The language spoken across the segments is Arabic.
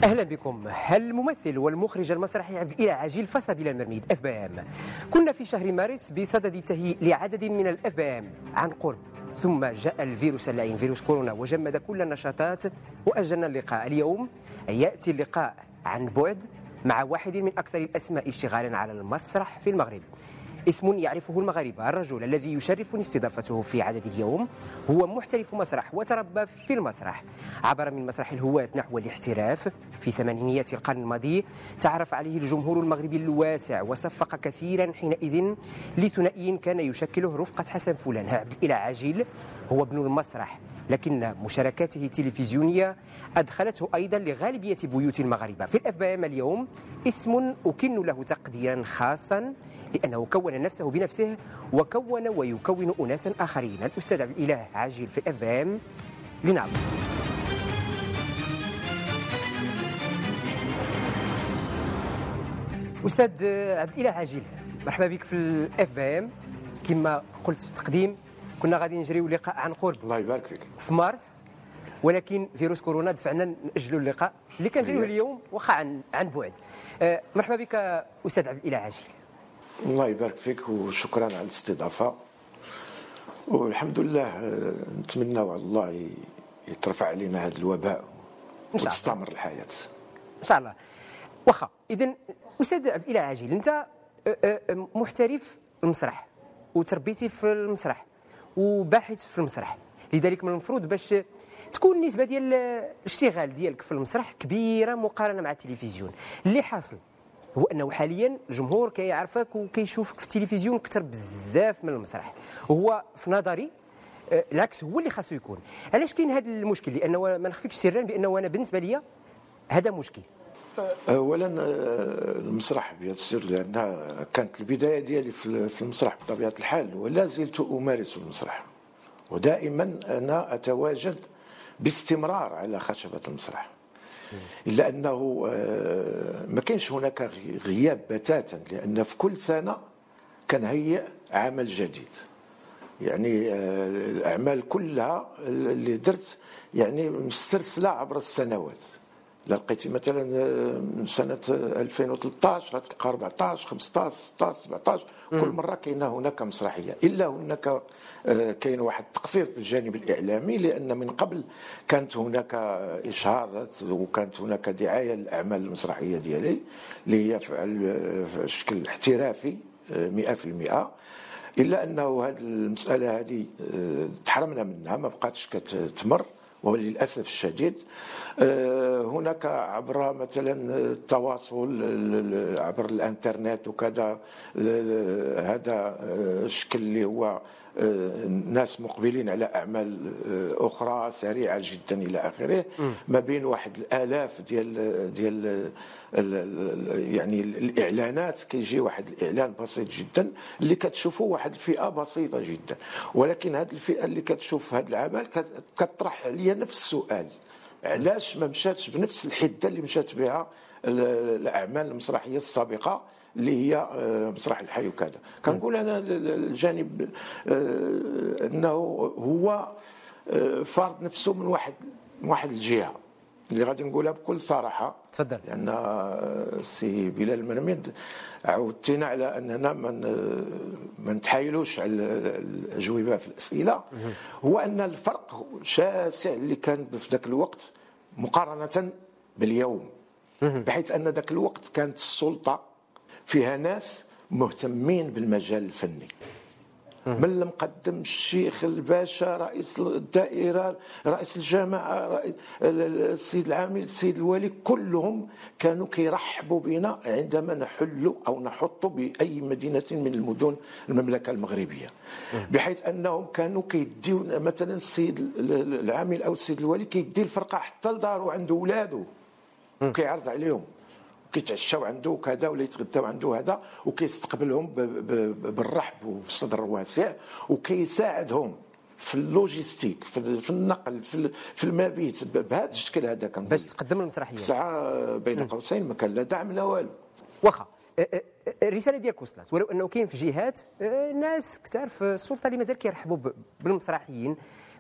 أهلا بكم. الممثل والمخرج المسرحي عبد الإله عجيل فاز بالمرميد FBM. كنا في شهر مارس بصدد تهيئ لعدد من FBM عن قرب، ثم جاء الفيروس اللعين فيروس كورونا وجمد كل النشاطات وأجلنا اللقاء. اليوم يأتي اللقاء عن بعد مع واحد من أكثر الأسماء اشتغالا على المسرح في المغرب، اسم يعرفه المغاربة. الرجل الذي يشرفني استضافته في عدد اليوم هو محترف مسرح وتربى في المسرح، عبر من مسرح الهواة نحو الاحتراف في ثمانينيات القرن الماضي. تعرف عليه الجمهور المغربي الواسع وصفق كثيرا حينئذ لثنائي كان يشكله رفقة حسن فلان. عبد الإله عجيل هو ابن المسرح، لكن مشاركاته التلفزيونية أدخلته أيضا لغالبية بيوت المغاربة. في FBM اليوم اسم أكن له تقديرا خاصا لأنه كون نفسه بنفسه وكون ويكون أناسا آخرين. الأستاذ عبد الإله عجيل في FBM لنعم. أستاذ عبد الإله عجيل، مرحبا بك في FBM. كما قلت في التقديم كنا غادي نجريو لقاء عن قرب، الله يبارك فيك، في مارس، ولكن فيروس كورونا دفعنا نأجلوا اللقاء اللي كنجريوه اليوم واخا عن بعد. مرحبا بك أستاذ عبد الإله عجيل. الله يبارك فيك وشكرا على الاستضافة، والحمد لله نتمنى على الله يترفع علينا هذا الوباء وتستمر الحياة إن شاء الله. واخا إذن أستاذ عبد الإله عجيل، أنت محترف المسرح وتربيتي في المسرح وباحث في المسرح، لذلك من المفروض باش تكون النسبة ديال الاشتغال ديالك في المسرح كبيرة مقارنة مع التلفزيون. اللي حاصل هو أنه حاليا الجمهور كيعرفك وكيشوفك في التلفزيون أكثر بزاف من المسرح، وهو في نظري العكس هو اللي خاصو يكون. علاش كاين هذا المشكل؟ لأنه ما نخفيكش سرا بأنه أنا بالنسبة لي هذا مشكل. اولا المسرح بيان سور، لان كانت البدايه ديالي في المسرح بطبيعه الحال، ولا زلت امارس المسرح، ودائما انا اتواجد باستمرار على خشبه المسرح، الا انه ما كانش هناك غياب بتاتا، لان في كل سنه كنهيئ عمل جديد. يعني الاعمال كلها اللي درت يعني مسترسله عبر السنوات. لقيتي مثلا من سنه 2013 غتلقى 14 15 16 17 كل مره كاينه هناك مسرحيه، الا هناك كاين واحد التقصير في الجانب الاعلامي، لان من قبل كانت هناك اشهارات وكانت هناك دعايه للاعمال المسرحيه ديالي اللي هي في شكل احترافي 100%، الا انه هذه المساله هذه تحرمنا منها، ما بقاتش كتمر، وللأسف الشديد. هناك عبر مثلا التواصل عبر الانترنت وكذا، هذا الشكل اللي هو الناس مقبلين على أعمال أخرى سريعة جدا إلى آخره، ما بين واحد الآلاف ديال يعني الإعلانات، كيجي واحد الإعلان بسيط جدا اللي كتشوفه واحد الفئة بسيطة جدا، ولكن هذه الفئة اللي كتشوف هذا العمل كتطرح عليا نفس السؤال: علاش ما مشاتش بنفس الحدة اللي مشات بها الأعمال المسرحية السابقة اللي هي مسرح الحي وكذا. كنقول انا الجانب انه هو فرض نفسه من واحد الجهه اللي غادي نقولها بكل صراحه. تفضل. لان السي بلال المرميد عودتنا على اننا ما نتحايلوش على الاجوبه في الاسئله. هو ان الفرق شاسع اللي كان في ذاك الوقت مقارنه باليوم، بحيث ان ذاك الوقت كانت السلطه فيها ناس مهتمين بالمجال الفني، من المقدم الشيخ الباشا، رئيس الدائرة، رئيس الجامعة، السيد العامل، السيد الوالي، كلهم كانوا كيرحبوا بنا عندما نحل أو نحط بأي مدينة من المدن المملكة المغربية، بحيث أنهم كانوا كيديو مثلا السيد العامل أو السيد الوالي كيدي الفرقة حتى لدارو عنده ولاده وكيعرض عليهم، كيتعشاو عنده وكذا ولا يتغداو عنده هذا، وكيستقبلهم بالرحب وبالصدر الواسع، وكيساعدهم في اللوجيستيك، في النقل، في المبيت، بهذا الشكل هذا كان باش تقدم المسرحيات. ساعه بين قوسين ما كان لا دعم لا والو. واخا الرساله ديالك وصلت، ولو انه كاين في جهات ناس كثار في السلطه اللي مازال كيرحبوا بالمسرحيين،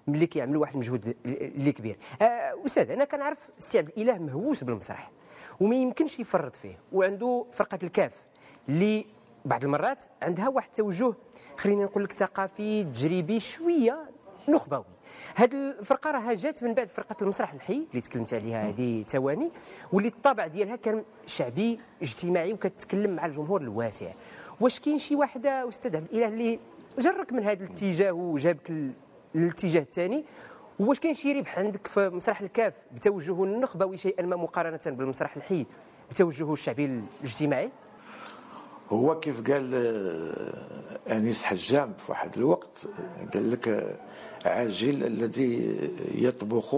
ملي كيعملوا واحد المجهود اللي كبير. استاذ، انا كنعرف السي عبد الاله مهووس بالمسرح وما يمكنش يفرط فيه، وعنده فرقه الكاف اللي بعض المرات عندها واحد التوجه، خلينا نقول لك ثقافي تجريبي شويه نخبوي. هذه الفرقه راه جات من بعد فرقه المسرح الحي اللي تكلمت عليها هذه ثواني، واللي الطابع ديالها كان شعبي اجتماعي وكتكلم مع الجمهور الواسع. واش كاين شي واحد استاذ عبد الاله اللي جرك من هذا الاتجاه وجابك للاتجاه الثاني؟ واش كاين شي ربح عندك في مسرح الكاف بتوجهه النخبوي شيئا ما مقارنه بالمسرح الحي بتوجهه الشعبي الاجتماعي؟ هو كيف قال انيس حجام في واحد الوقت، قال لك عاجل الذي يطبخ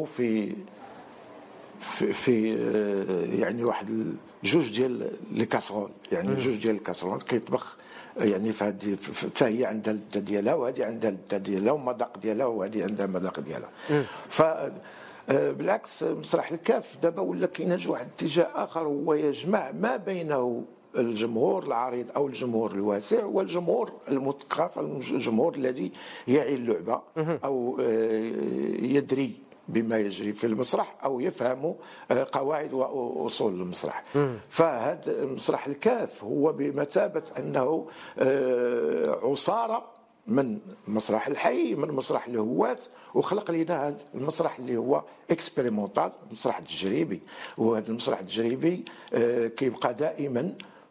في يعني واحد جوج ديال لي كاسرول، يعني جوج ديال الكاسرول كيطبخ، يعني في هذه حتى هي عندها اللذه ديالها وهذه عندها اللذه ديالها والمذاق ديالها وهذه عندها المذاق ديالها. ف بالعكس مسرح الكاف دابا ولا كاين واحد الاتجاه اخر، هو يجمع ما بينه الجمهور العريض او الجمهور الواسع والجمهور المثقف، الجمهور الذي يعي اللعبه او يدري بما يجري في المسرح او يفهم قواعد واصول المسرح. فهذا مسرح الكاف هو بمثابه انه عصاره من مسرح الحي، من مسرح الهوات، وخلق لنا هذا المسرح اللي هو اكسبيريمونتال، مسرح تجريبي. وهذا المسرح التجريبي كيبقى دائما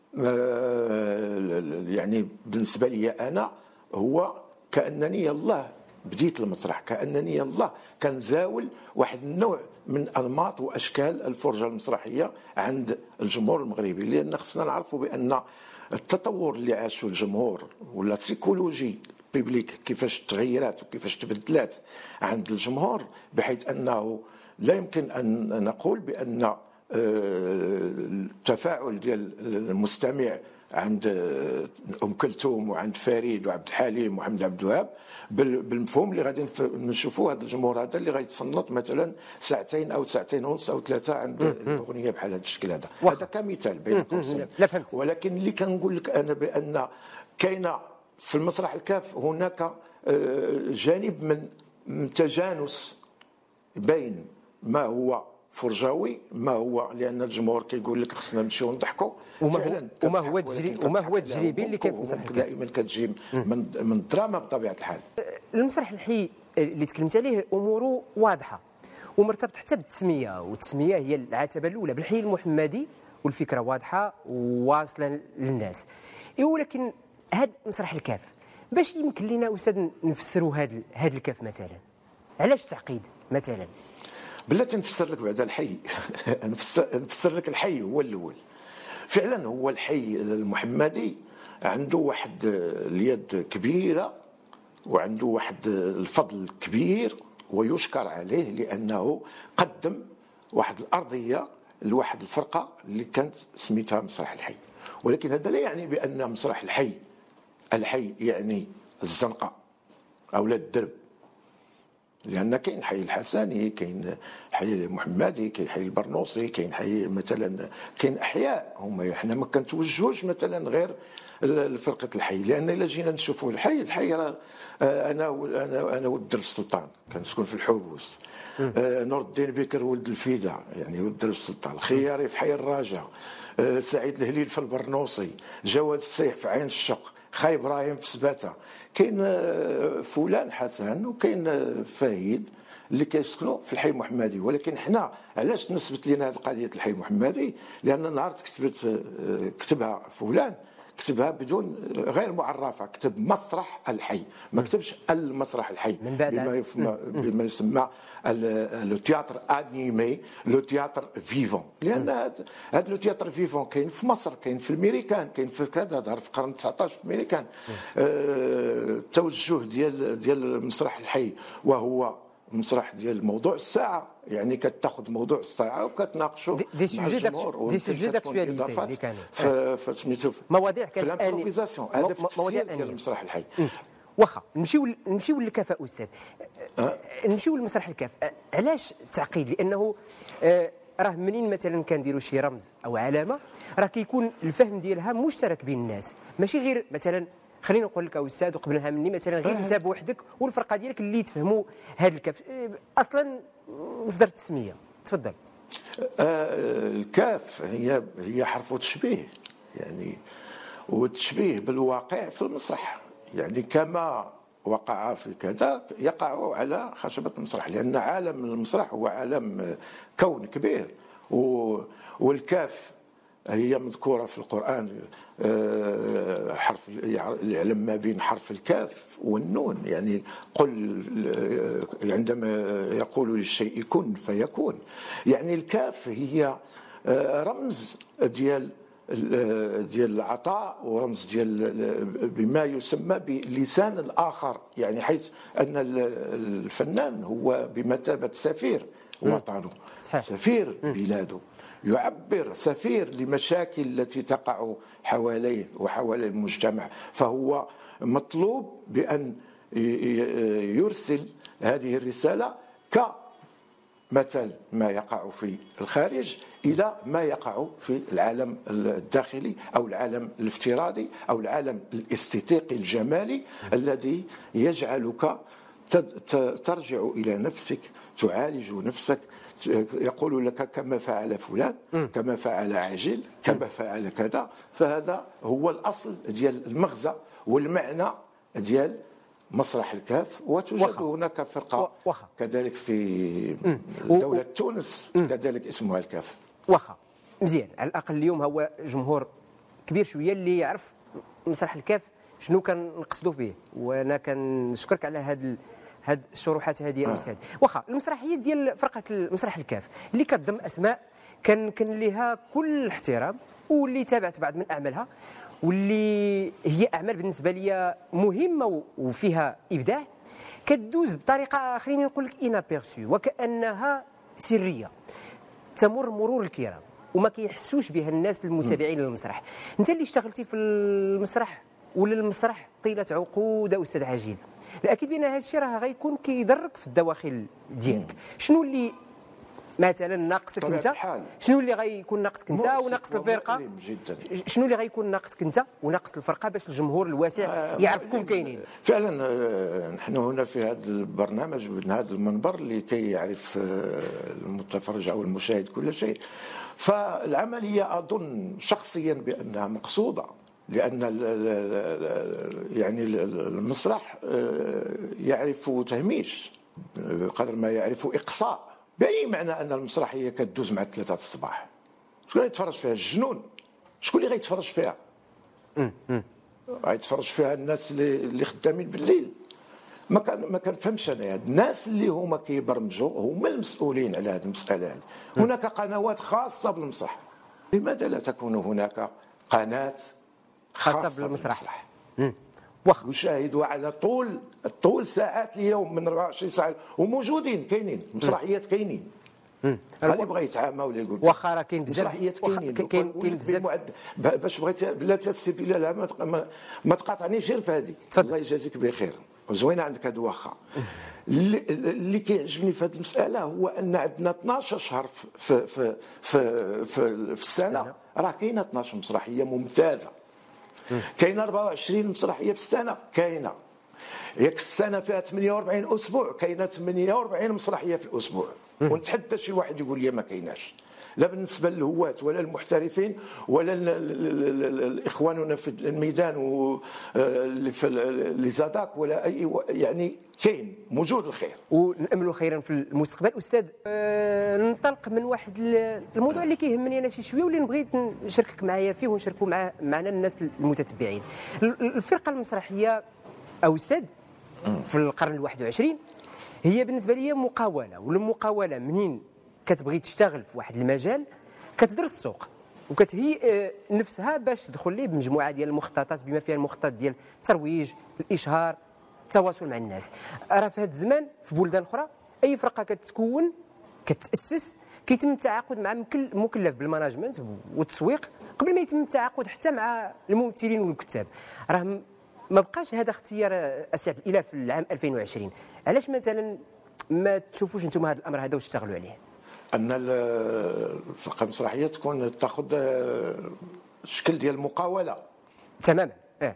يعني بالنسبه لي انا هو كانني يلاه بديت المسرح، كانني يلاه كنزاول واحد النوع من انماط واشكال الفرجه المسرحيه عند الجمهور المغربي. لان خصنا نعرفوا بان التطور اللي عاشه الجمهور ولا السيكولوجي بيبليك كيفاش تغيرات وكيفاش تبدلات عند الجمهور، بحيث انه لا يمكن ان نقول بان التفاعل ديال المستمع عند ام كلثوم وعند فريد وعبد الحليم وحمد عبد الوهاب بالمفهوم اللي غادي نشوفوه. هذا الجمهور هذا اللي غيتصنت مثلا ساعتين او ساعتين ونص او ثلاثه عند الاغنيه بحال هذا الشكل هذا. هذا كمثال بين قوسين. ولكن اللي كنقول لك انا بان كاينه في المسرح الكاف هناك جانب من تجانس بين ما هو فرجاوي، ما هو لان الجمهور كيقول لك خصنا نمشيو نضحكوا، وما هو التجريبي اللي كاين في المسرح الكاف دائما كتجي من الدراما بطبيعه الحال. المسرح الحي اللي تكلمت عليه اموره واضحه ومرتبط حتى بالتسميه، والتسميه هي العتبه الاولى بالحي المحمدي، والفكره واضحه وواصله للناس. ولكن هذا مسرح الكاف باش يمكن لنا استاذ نفسروا هذا الكاف مثلا، علاش تعقيد مثلا؟ بلاتي نفسر لك بعد الحي نفسر لك الحي هو الاول. فعلا هو الحي المحمدي عنده واحد اليد كبيره وعنده واحد الفضل كبير ويشكر عليه، لانه قدم واحد الارضيه لواحد الفرقه اللي كانت سميتها مسرح الحي. ولكن هذا لا يعني بان مسرح الحي يعني الزنقه او لا الدرب، لان كاين حي الحسني، كاين حي المحمدي، كاين حي البرنوصي، كاين حي مثلا، كاين احياء هما احنا ما كنتوجهوش مثلا غير لفرقه الحي. لان الا جينا نشوفوا الحي راه انا ولد درب السلطان كنسكن في الحوبوس، نور الدين بكر ولد الفيدا يعني ولد درب السلطان، الخياري في حي الراجع، سعيد الهليل في البرنوصي، جواد السيح في عين الشق، خاي ابراهيم في سباته، كاين فلان حسن وكاين فهيد اللي كيسكنوا في الحي المحمدي. ولكن حنا علاش تنسبت لنا هذه القضيه الحي المحمدي؟ لان نهار كتبها فلان كتبها بدون غير معرفه، كتب مسرح الحي، ما كتبش المسرح الحي بما يسمى لو تياتر انيمي، لو تياتر فيفون. لان هذا لو تياتر فيفون كاين في مصر، كاين في الميريكان، كاين في كذا، ظهر في القرن 19 في الميريكان. التوجه ديال المسرح الحي وهو المسرح ديال موضوع الساعه، يعني كتاخذ موضوع الساعه وكتناقشوا دي سوجي داكتواليتي اللي كانوا فسميتو مواضيع كانت الامبروفيزاسيون. هذا في التفسير ديال المسرح الحي. واخا نمشيو للكفاء استاذ، نمشيو لمسرح الكاف. علاش التعقيد؟ لانه راه منين مثلا كنديروا شي رمز او علامه راه كيكون الفهم ديالها مشترك بين الناس، ماشي غير مثلا خلينا نقول لك استاذ وقبلها مني مثلا غير انت بوحدك والفرقه ديالك اللي تفهموا هذا الكاف اصلا مصدر التسميه. تفضل. الكاف هي حرف تشبيه يعني، والتشبيه بالواقع في المسرح يعني كما وقع في كذا يقع على خشبة المسرح، لأن عالم المسرح هو عالم كون كبير، والكاف هي مذكورة في القرآن حرف يعلم ما بين حرف الكاف والنون، يعني قل عندما يقول للشيء كن فيكون. يعني الكاف هي رمز ديال العطاء ورمز ديال بما يسمى بلسان الآخر، يعني حيث أن الفنان هو بمثابة سفير وطنه، سفير بلاده، يعبر سفير لمشاكل التي تقع حواليه وحوالي المجتمع، فهو مطلوب بأن يرسل هذه الرسالة كمثل ما يقع في الخارج إلى ما يقع في العالم الداخلي أو العالم الافتراضي أو العالم الاستيتيقي الجمالي الذي يجعلك ترجع إلى نفسك، تعالج نفسك، يقول لك كما فعل فلان، كما فعل عاجل، كما فعل كذا. فهذا هو الأصل ديال المغزى والمعنى ديال مسرح الكاف. وتوجد هناك فرقة كذلك في دولة تونس كذلك اسمها الكاف. واخا مزيان، على الأقل اليوم هو جمهور كبير شوية اللي يعرف مسرح الكاف شنو كنقصدوا به، وانا كنشكرك على هاد الشروحات هذه يا استاذ. واخا المسرحيه ديال فرقه المسرح الكاف اللي كتضم اسماء كان لها كل الاحترام، واللي تابعت بعض من اعمالها، واللي هي اعمال بالنسبه لي مهمه وفيها ابداع، كتدوز بطريقه خليني نقول لك انابيرسيو، وكانها سريه تمر مرور الكرام وما كيحسوش بها الناس المتابعين للمسرح. انت اللي اشتغلتي في المسرح ولا المسرح طيله عقود استاذ عجيل، الاكيد بان هذا الشيء راه غيكون كيضرك في الدواخل ديالك. شنو اللي مثلا ناقصك انت؟ شنو اللي غيكون ناقصك انت وناقص الفرقه؟ شنو اللي غيكون ناقصك انت وناقص الفرقه باش الجمهور الواسع يعرفكم كاينين؟ فعلا نحن هنا في هذا البرنامج من هذا المنبر لكي يعرف المتفرج او المشاهد كل شيء. فالعمليه اظن شخصيا بانها مقصوده، لأن يعني المسرح يعرف تهميش قدر ما يعرف إقصاء، بأي معنى أن المسرحية كتدوز مع 3 الصباح. شكون اللي يتفرج فيها؟ الجنون. شكون اللي غيتفرج فيها؟ غيتفرج فيها الناس اللي خدامين بالليل. ما كنفهمش انا الناس اللي هما كيبرمجوا هما المسؤولين على هذه المسألة هذه. هناك قنوات خاصة بالمسرح، لماذا لا تكون هناك قناة خاصة بالمسرح يشاهدوا على طول ساعات اليوم من 24 ساعة، وموجودين كاينين مسرحيات كاينين. اللي بغى يتعامى ولا يقول واخا راه كاين بزاف مسرحيات كاين بزاف. باش بغيت بلا تسبي لا ما تقاطعنيش غير في هذه. الله يجازيك بخير، زوينه عندك هذا. واخا اللي كيعجبني في هذه المسألة هو أن عندنا 12 شهر في السنة، راه كاينه 12 مسرحية ممتازة، كاينه 24 مسرحيه في السنه، كاينه ياك السنه فيها 48 اسبوع، كاينه 48 مسرحيه في الاسبوع. ونتحدى شي واحد يقول لي ما كايناش، لا بالنسبه للهواة ولا المحترفين ولا اخواننا في الميدان واللي في ليزاداك ولا اي، يعني كاين موجود الخير وناملوا خيرا في المستقبل. استاذ ننطلق من واحد الموضوع اللي كيهمني انا شي شويه واللي بغيت نشاركك معايا فيه ونشاركوا معنا الناس المتتبعين. الفرقه المسرحيه او استاذ في القرن ال21 هي بالنسبه لي مقاوله، والمقاوله منين كتبغي تشتغل في واحد المجال كتدرس السوق وكتهيئ نفسها باش تدخل ليه بمجموعه ديال المخططات بما فيها المخطط ديال الترويج، الاشهار، التواصل مع الناس. راه في هذا الزمان في بلدان اخرى اي فرقه كتكون كتاسس كيتم التعاقد مع مكلف بالماناجمنت والتسويق قبل ما يتم التعاقد حتى مع الممثلين والكتاب. راه ما بقاش هذا اختيار السعد الى في العام 2020. علاش مثلا ما تشوفوش انتم هذا الامر هذا وتشتغلوا عليه؟ ان الفرقه المسرحيه تاخذ شكل ديال المقاوله تماما.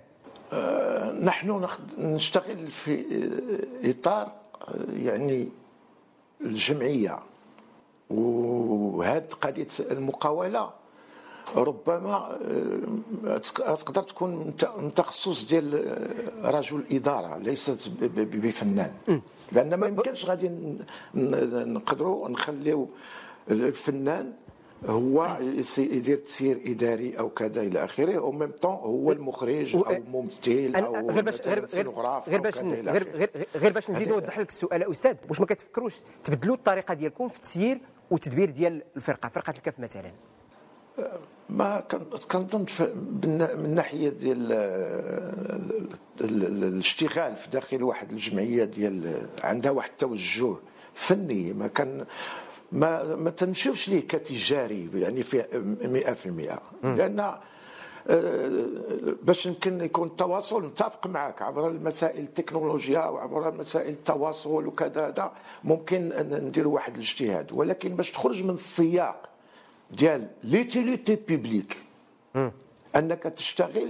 نحن نشتغل في اطار يعني الجمعيه، وهذه قضيه المقاوله ربما تقدر تكون من تخصص ديال رجل اداره ليست بفنان، لان ما يمكنش غادي نقدروا نخليو الفنان هو يدير تسيير اداري او كذا الى اخره، او ميم طون هو المخرج او الممثل او السينوغراف غير باش نزيد نوضح لك السؤال استاذ، واش ما كتفكروش تبدلوا الطريقه ديالكم في التسيير والتدبير ديال فرقه الكاف مثلا؟ ما كنظن من ناحيه ديال الاشتغال في داخل واحد الجمعيه ديال عندها واحد التوجه فني، ما تنشوفش ليه كتجاري يعني في 100%، لان باش يمكن يكون التواصل نتفق معك عبر المسائل التكنولوجيا وعبر مسائل التواصل وكذا، هذا ممكن نديروا واحد الاجتهاد، ولكن باش تخرج من السياق ديال ليتيليتي بيبليك انك تشتغل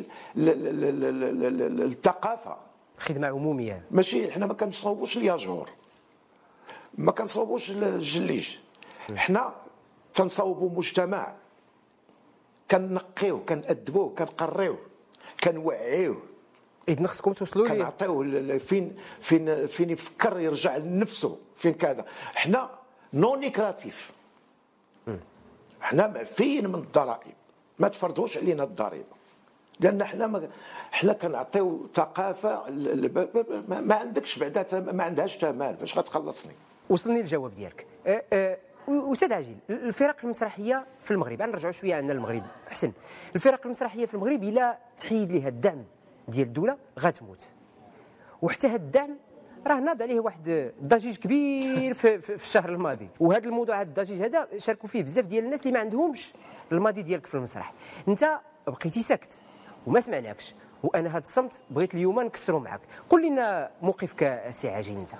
الثقافه خدمه عموميه، ماشي حنا ما كنصوبوش الياجور، ما كنصوبوش الجليج، حنا تنصوبوا مجتمع كنقيوه كنأدبوه كنقريوه كنوعيوه، اذا خصكم توصلوا ليه كنعطيوه فين يفكر يرجع لنفسه فين كذا. حنا نون نيكراتيف، حنا معفيين من الضرائب، ما تفرضوش علينا الضريبه، لان حنا كنعطيو ثقافه ما عندكش بعدا ما عندهاش ثمن باش غتخلصني. وصلني الجواب ديالك. استاذ عجيل، الفرق المسرحيه في المغرب، نرجعوا شويه عندنا المغرب احسن. الفرق المسرحيه في المغرب الا تحيد ليها الدعم ديال الدوله غتموت، وحتى هذا الدعم راه ناض عليه واحد الضجيج كبير في الشهر الماضي، وهذا الموضوع هذا الضجيج هذا شاركوا فيه بزاف ديال الناس اللي ما عندهمش الماضي ديالك في المسرح. انت بقيتي ساكت وما سمعناكش، وانا هذا الصمت بغيت اليوم نكسروا معك. قول لنا موقفك سي عجيل انت.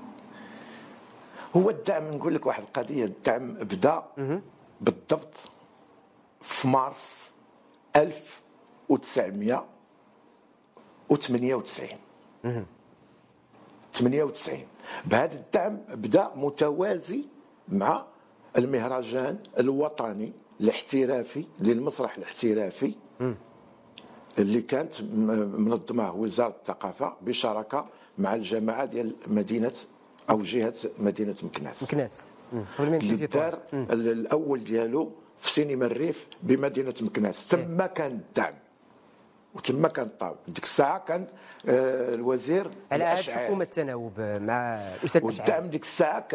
هو الدعم، نقول لك واحد القضيه، الدعم بدا بالضبط في مارس 1998. بهذا الدعم بدا متوازي مع المهرجان الوطني الاحترافي للمسرح الاحترافي اللي كانت منظمه وزاره الثقافه بشراكه مع الجماعه ديال مدينه او جهه مدينه مكناس اللي دار الاول ديالو في سينما الريف بمدينه مكناس. تما كان الدعم وتما كان الطاو. ديك الساعه كان الوزير على حكومه التناوب مع الاستاذ والدعم ديك الساعه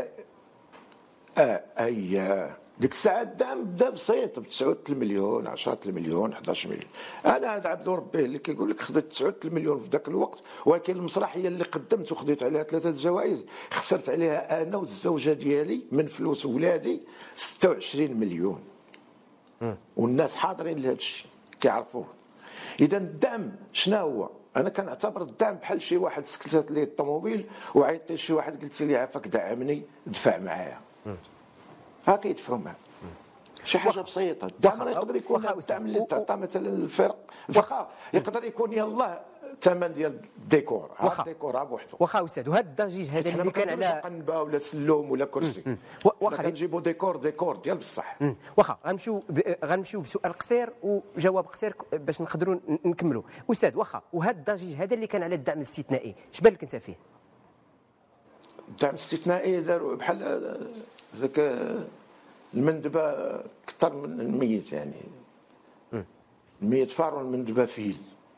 ديك الساعه الدعم بدا بسيط ب 9 مليون 10 مليون 11 مليون. انا هذا عبد ربه اللي كيقول لك خديت 9 مليون في ذاك الوقت، ولكن المسرحيه اللي قدمت وخديت عليها 3 جوائز خسرت عليها انا والزوجه ديالي من فلوس ولادي 26 مليون. والناس حاضرين لهذا الشيء كيعرفوه. اذا الدعم شنو هو؟ انا كنعتبر الدعم بحال شي واحد سكلت لي الطوموبيل وعيطت لشي واحد قلت لي عافاك دعمني دفع معايا، هكا يدفعوا معاه. شي حاجه بسيطه. الدعم يقدر يكون الدعم اللي تعطى مثلا الفرق، واخا يقدر يكون يلاه ثمن ديال الديكور، هذا الديكور بوحده. واخا استاذ، وهذا الضجيج هذا اللي كان على قنبه ولا سلوم ولا كرسي، واخا كنجيبوا ديكور ديال بصح. واخا غنمشيو بسؤال قصير وجواب قصير باش نقدروا نكملوا. استاذ، واخا وهذا الضجيج هذا اللي كان على الدعم الاستثنائي، اش بان لك انت فيه؟ الدعم الاستثنائي داروا بحال ذاك المندبه اكثر من الميت، يعني الميت فار والمندبه فيل.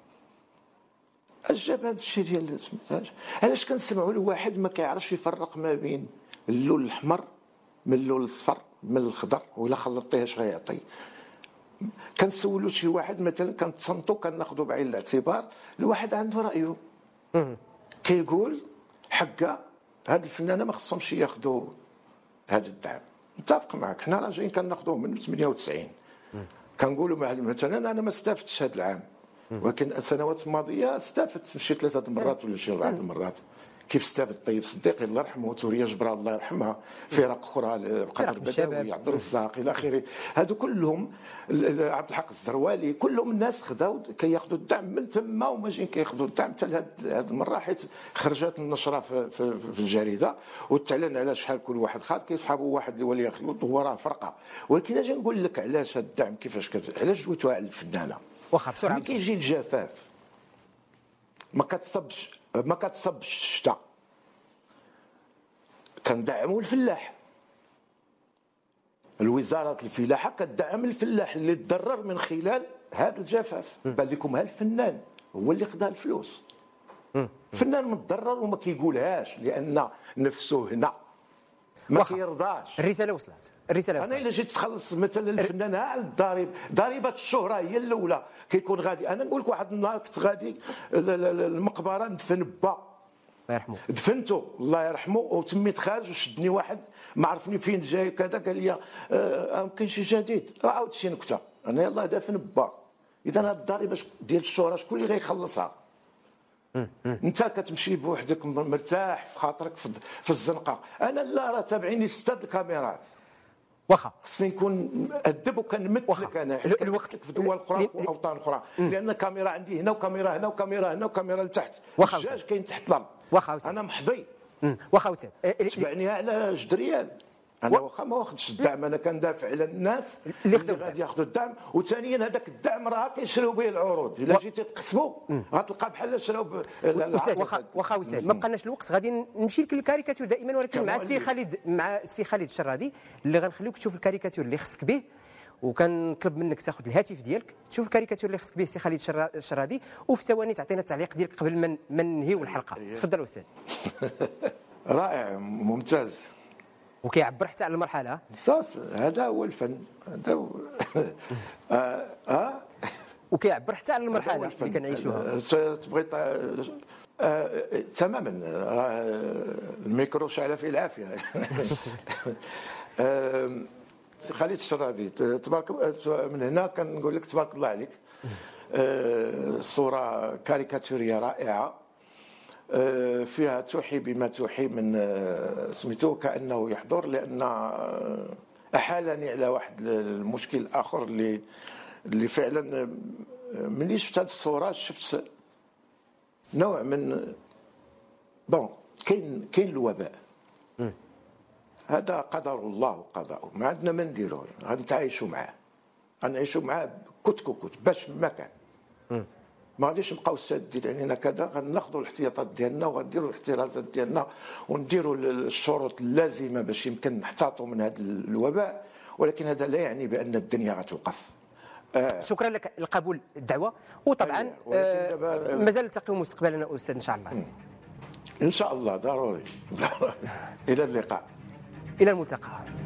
اش جاب هذا الشيء ديال علاش كنسمعوا لواحد ما كيعرفش يفرق ما بين اللون الاحمر من اللون الصفر من الخضر، ولا خلطيه اش غيعطي. كنسولوا شي واحد مثلا كنتصنتوا كناخذوا بعين الاعتبار، الواحد عنده رايه كيقول حقا هاد الفنانه ما خصهمش ياخذوا هذا الدعم. متفق معك، حنا راه جايين كناخذوه من 98. كنقولوا مثلا انا ما استفدتش هذا العام، ولكن السنوات الماضيه استفدت شي 3 مرات ولا شي 4 مرات. كيف استافد الطيب صديق الله يرحمه، توريه جبران الله يرحمها، فرق اخرى القدر بدوي، عبد الرزاق الى اخره، هادو كلهم عبد الحق الزروالي، كلهم الناس خداو كياخذوا الدعم من تما وما جايين كياخذوا الدعم حتى لهاد المره، حيت خرجت النشره في الجريده وتعلن على شحال كل واحد خاض كيصحابوا واحد اللي ولي يخلط هو راه فرقه. ولكن اجي نقول لك علاش هاد الدعم كيفاش علاش جويتوها على الفنانه. واخا بسرعه ملي كيجي الجفاف ما كتصبش الشتاء، كندعموا الفلاح. الوزاره الفلاحه كتدعم الفلاح اللي تضرر من خلال هذا الجفاف. بان لكم الفنان هو اللي خدا الفلوس، الفنان متضرر وما كيقولهاش لان نفسه هنا ما كيرضاش. الرساله وصلت. انا الا جيت تخلص مثلا الفنان على ضريبه الشهره هي الاولى كيكون غادي. انا نقول لك واحد النهار كنت غادي المقبره ندفن با الله يرحمه، دفنته الله يرحمه، وتميت خارج وشدني واحد ما عرفني فين جاي كذا، قال لي كاين شي جديد، عاود شي نكته، انا يلاه دافن با. اذا هاد الضريبه ديال الشهره شكون اللي غيخلصها؟ انت كتمشي بوحدك مرتاح في خاطرك في الزنقه. انا لا، راه تابعيني 6 الكاميرات، واخا خصني نكون مؤدب وكنمثلك انا الوقت في دول اخرى وفي اوطان اخرى، لان كاميرا عندي هنا وكاميرا هنا وكاميرا هنا وكاميرا لتحت، الدجاج كاين تحت الارض. انا محظي. واخا وسام تبعني على 6 ريال. انا واخا ما واخدش الدعم، انا كندافع على الناس اللي غادي ياخذوا الدعم. وثانيا هذاك الدعم راه كيشريو به العروض، الا جيتي تقسموا غتلقى بحال شراو. واخا وسام ما بقناش الوقت، غادي نمشي لك للكاريكاتور دائما، ولكن مع السي خالد الشرادي اللي غنخليوك تشوف الكاريكاتور اللي خصك به. وكنطلب منك تاخذ الهاتف ديالك تشوف الكاريكاتور اللي خصك به سي خالد الشرادي، وفي ثواني تعطينا التعليق ديالك قبل ما ننهيو الحلقه. تفضل استاذ. رائع ممتاز، وكيعبر حتى على المرحله. هذا هو الفن، هذا هو وكيعبر حتى على المرحله اللي كنعيشوها. تبغي تماما. الميكرو شعل فيه العافيه. خالد الشرادي تبارك من هنا كنقول لك تبارك الله عليك. الصوره كاريكاتوريه رائعه، فيها توحي بما توحي من سميتو كأنه يحضر، لأن أحالني على واحد المشكل آخر اللي فعلا ملي شفت هذه الصورة شفت نوع من كاين الوباء. هذا قدر الله وقضاؤه، ما عندنا ما نديرو، غنتعايشوا معاه كت باش ما كان. ما غاديش نبقاو سادين علينا كذا، غناخذوا الاحتياطات ديالنا وغنديروا الاحترازات ديالنا ونديروا الشروط اللازمه باش يمكن نحتاطوا من هذا الوباء. ولكن هذا لا يعني بان الدنيا غتوقف. شكرا لك لقبول الدعوه، وطبعا مازال نلتقيو مستقبلا استاذ ان شاء الله. ان شاء الله ضروري. الى اللقاء. الى الملتقى.